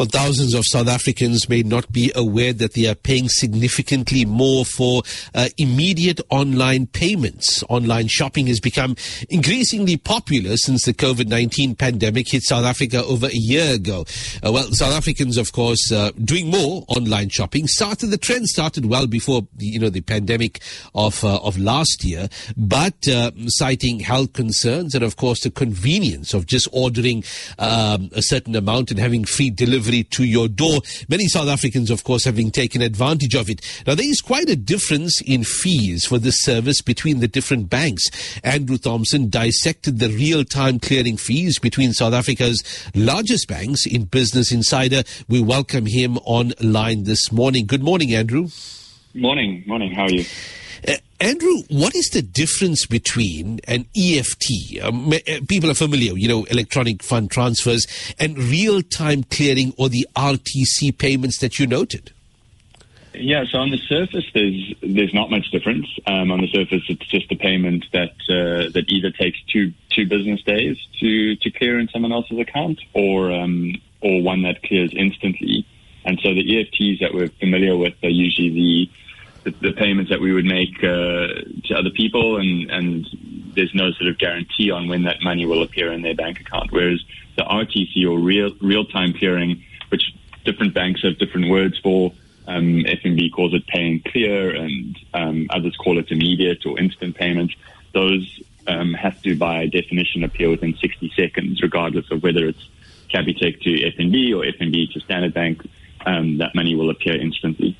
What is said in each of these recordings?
Well, thousands of South Africans may not be aware that they are paying significantly more for immediate online payments. Online shopping has become increasingly popular since the COVID-19 pandemic hit South Africa over a year ago. South Africans, of course, doing more online shopping. The trend started well before the pandemic of last year, but citing health concerns and, of course, the convenience of just ordering a certain amount and having free delivery to your door. Many South Africans, of course, having taken advantage of it. Now, there is quite a difference in fees for this service between the different banks. Andrew Thompson dissected the real-time clearing fees between South Africa's largest banks in Business Insider. We welcome him online this morning. Good morning, Andrew. Morning. How are you? Andrew, what is the difference between an EFT, people are familiar, electronic fund transfers, and real-time clearing, or the RTC payments that you noted? Yeah, so on the surface, there's not much difference. On the surface, it's just a payment that either takes two business days to clear in someone else's account, or one that clears instantly. And so the EFTs that we're familiar with are usually the payments that we would make to other people, and there's no sort of guarantee on when that money will appear in their bank account. Whereas the RTC, or real-time clearing, which different banks have different words for, FNB calls it pay and clear, and others call it immediate or instant payments. Those have to, by definition, appear within 60 seconds, regardless of whether it's Capitec to FNB or FNB to Standard Bank. That money will appear instantly.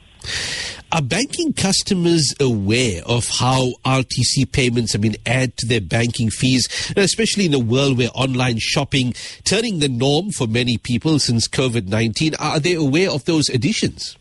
Are banking customers aware of how RTC payments add to their banking fees, especially in a world where online shopping turning the norm for many people since COVID-19? Are they aware of those additions?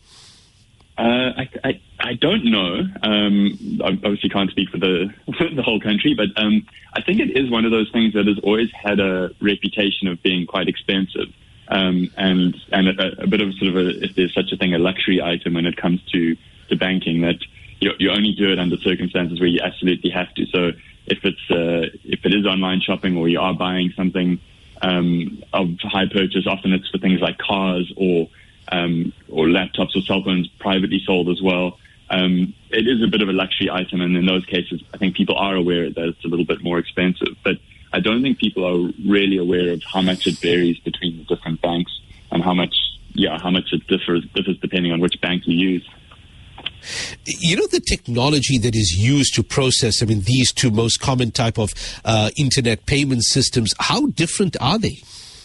I don't know. I obviously can't speak for the whole country, but I think it is one of those things that has always had a reputation of being quite expensive, and a bit of sort of if there's such a thing, a luxury item when it comes to banking, that you only do it under circumstances where you absolutely have to. So if it is online shopping, or you are buying something of high purchase, often it's for things like cars or laptops or cell phones privately sold as well. It is a bit of a luxury item, and in those cases, I think people are aware that it's a little bit more expensive. But I don't think people are really aware of how much it varies between the different banks, and how much it differs depending on which bank you use. The technology that is used to process, these two most common type of internet payment systems, how different are they?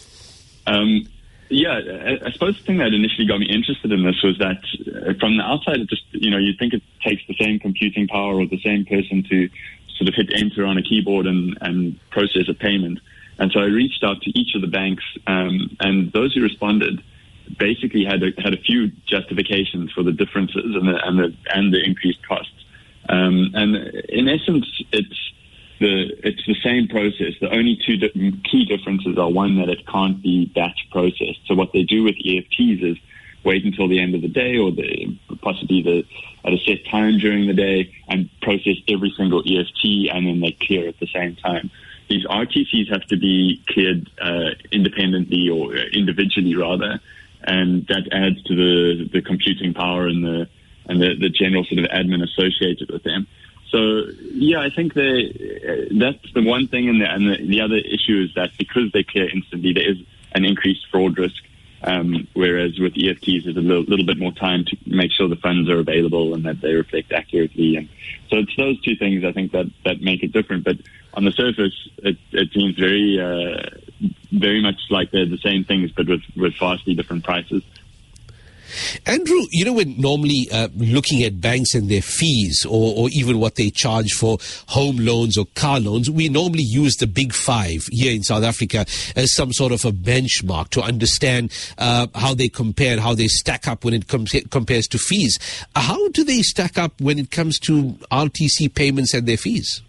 I suppose the thing that initially got me interested in this was that from the outside, it just, you'd think it takes the same computing power or the same person to sort of hit enter on a keyboard and process a payment. And so I reached out to each of the banks, and those who responded basically had a few justifications for the differences and the increased costs. And in essence, it's the same process. The only two key differences are, one, that it can't be batch processed. So what they do with EFTs is wait until the end of the day, or possibly at a set time during the day, and process every single EFT, and then they clear at the same time. These RTCs have to be cleared independently, or individually rather, and that adds to the computing power and the general sort of admin associated with them. So I think that's the one thing, and the other issue is that because they clear instantly, there is an increased fraud risk. Whereas with EFTs, there's a little bit more time to make sure the funds are available and that they reflect accurately. And so it's those two things, I think, that make it different. But on the surface, it seems very, very much like they're the same things, but with vastly different prices. Andrew, when normally looking at banks and their fees, or even what they charge for home loans or car loans, we normally use the big five here in South Africa as some sort of a benchmark to understand how they compare and how they stack up when it compares to fees. How do they stack up when it comes to RTC payments and their fees?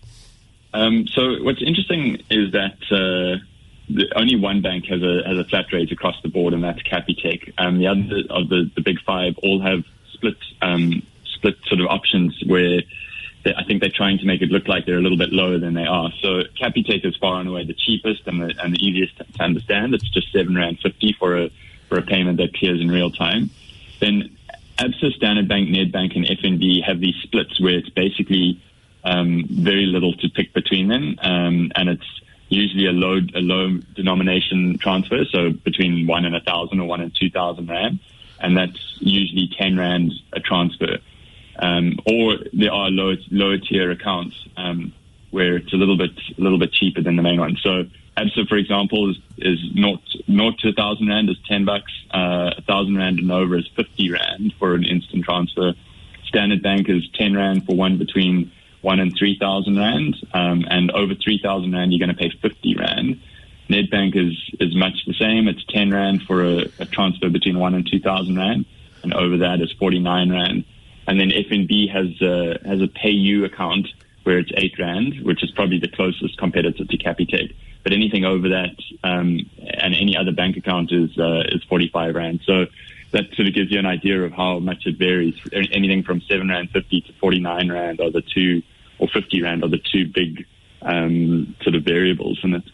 So what's interesting is that only one bank has a flat rate across the board, and that's Capitec. The other of the big five all have split sort of options where I think they're trying to make it look like they're a little bit lower than they are. So Capitec is far and away the cheapest and the easiest to understand. It's just R7.50 for a payment that clears in real time. Then Absa, Standard Bank, Nedbank, and FNB have these splits where it's basically very little to pick between them, and it's usually a low denomination transfer, so between 1 and 1,000 or 1 and 2,000 rand, and that's usually 10 rand a transfer. Or there are lower tier accounts where it's a little bit cheaper than the main one. So Absa, for example, is 0 to 1,000 rand is $10. 1,000 rand and over is 50 rand for an instant transfer. Standard Bank is 10 rand for one between 1 and 3,000 rand, and over 3,000 rand you're going to pay 50 rand. Nedbank is much the same. It's 10 rand for a transfer between 1 and 2,000 rand, and over that is 49 rand. And then FNB has a pay you account where it's 8 rand, which is probably the closest competitor to Capitec. But anything over that, and any other bank account is 45 rand. So that sort of gives you an idea of how much it varies. Anything from 7 rand 50 to 49 rand are the two, or 50 rand are the two big sort of variables in it.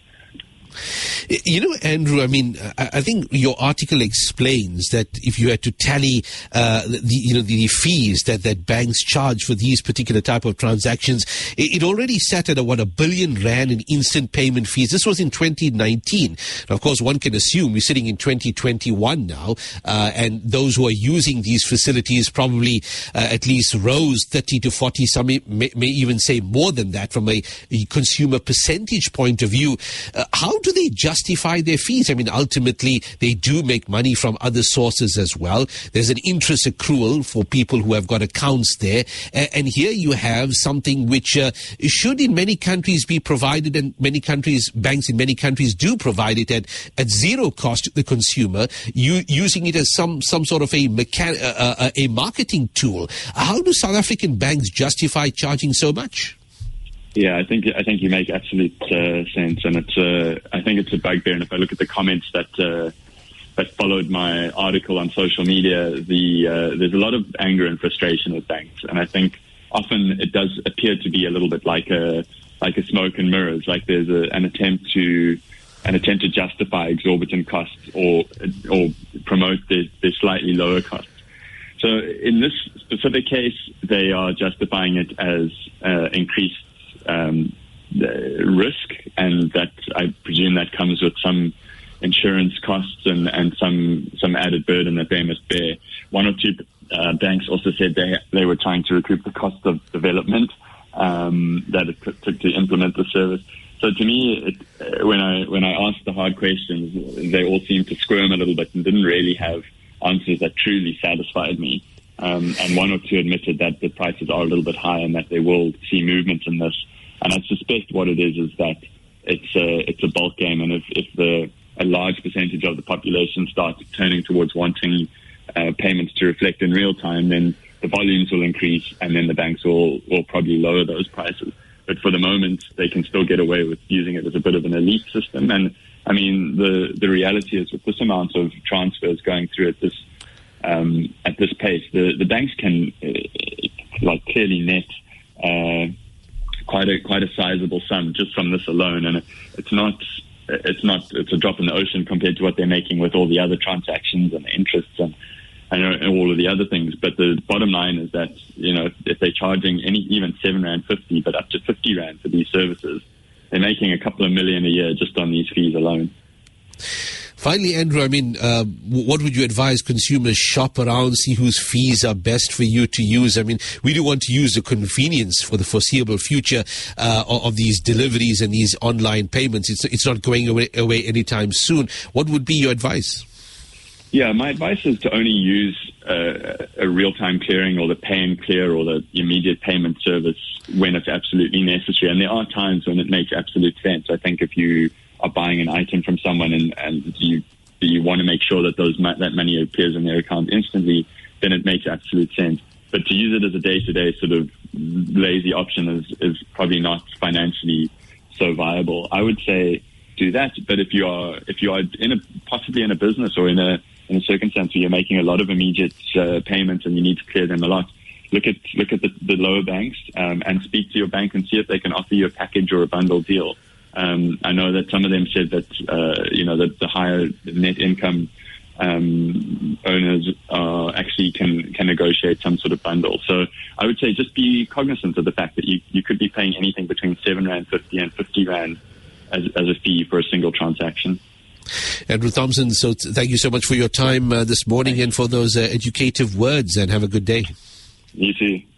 You know, Andrew, I mean, I think your article explains that if you had to tally the fees that banks charge for these particular type of transactions, it already sat at $1 billion rand in instant payment fees. This was in 2019. Now, of course, one can assume we're sitting in 2021 now, and those who are using these facilities probably at least rose 30 to 40, some may even say more than that from a consumer percentage point of view. How do they justify their fees? I mean, ultimately, they do make money from other sources as well. There's an interest accrual for people who have got accounts there. And here you have something which should in many countries be provided, and banks in many countries do provide it at zero cost to the consumer, using it as some sort of a marketing tool. How do South African banks justify charging so much? Yeah, I think you make absolute sense, and I think it's a bugbear. And if I look at the comments that followed my article on social media, there's a lot of anger and frustration with banks, and I think often it does appear to be a little bit like a smoke and mirrors. Like there's an attempt to justify exorbitant costs or promote their slightly lower costs. So in this specific case, they are justifying it as increased risk, and that I presume that comes with some insurance costs and some added burden that they must bear. One or two banks also said they were trying to recoup the cost of development that it took to implement the service. So to me, when I asked the hard questions, they all seemed to squirm a little bit and didn't really have answers that truly satisfied me. And one or two admitted that the prices are a little bit high and that they will see movement in this. And I suspect what it is that it's a bulk game, and if a large percentage of the population starts turning towards wanting payments to reflect in real time, then the volumes will increase, and then the banks will probably lower those prices. But for the moment, they can still get away with using it as a bit of an elite system. And I mean, the reality is with this amount of transfers going through at this pace, the banks can clearly net quite a sizable sum just from this alone, and it's a drop in the ocean compared to what they're making with all the other transactions and the interests and all of the other things. But the bottom line is that, you know, if they're charging even 7 rand 50, but up to 50 rand for these services, they're making a couple of million a year just on these fees alone. Finally, Andrew, I mean, what would you advise consumers shop around, see whose fees are best for you to use? I mean, we do want to use the convenience for the foreseeable future of these deliveries and these online payments. It's not going away anytime soon. What would be your advice? Yeah, my advice is to only use a real-time clearing or the pay and clear or the immediate payment service when it's absolutely necessary. And there are times when it makes absolute sense. I think if you are buying an item from someone and you want to make sure that that money appears in their account instantly, then it makes absolute sense. But to use it as a day-to-day sort of lazy option is probably not financially so viable. I would say do that. But if you are possibly in a business or in a circumstance where you're making a lot of immediate payments and you need to clear them a lot, look at the lower banks and speak to your bank and see if they can offer you a package or a bundle deal. I know that some of them said that that the higher net income owners actually can negotiate some sort of bundle. So I would say just be cognizant of the fact that you could be paying anything between R7.50 and R50 as a fee for a single transaction. Andrew Thompson, so thank you so much for your time this morning and for those educative words, and have a good day. You too.